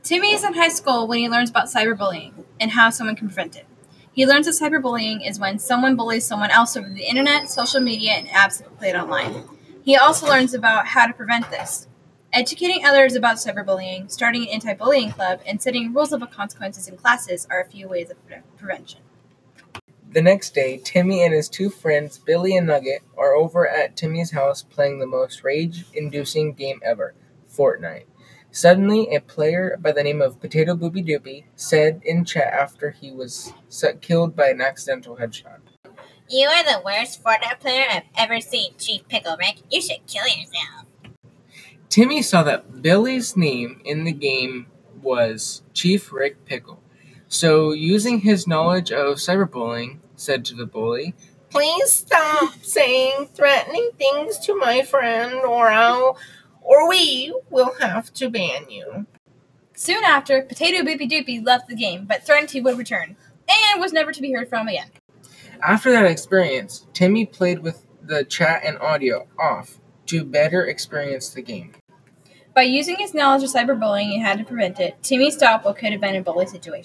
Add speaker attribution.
Speaker 1: Timmy is in high school when he learns about cyberbullying and how someone can prevent it. He learns that cyberbullying is when someone bullies someone else over the internet, social media, and apps that are played online. He also learns about how to prevent this. Educating others about cyberbullying, starting an anti-bullying club, and setting rules about consequences in classes are a few ways of prevention.
Speaker 2: The next day, Timmy and his two friends, Billy and Nugget, are over at Timmy's house playing the most rage-inducing game ever, Fortnite. Suddenly, a player by the name of Potato Boopy Doopy said in chat after he was killed by an accidental headshot.
Speaker 3: You are the worst Fortnite player I've ever seen, Chief Pickle Rick. You should kill yourself.
Speaker 2: Timmy saw that Billy's name in the game was Chief Rick Pickle. So, using his knowledge of cyberbullying, said to the bully,
Speaker 4: "Please stop saying threatening things to my friend, or we will have to ban you."
Speaker 1: Soon after, Potato Boopy Doopy left the game, but threatened he would return, and was never to be heard from again.
Speaker 2: After that experience, Timmy played with the chat and audio off to better experience the game.
Speaker 1: By using his knowledge of cyberbullying and how to prevent it, Timmy stopped what could have been a bully situation.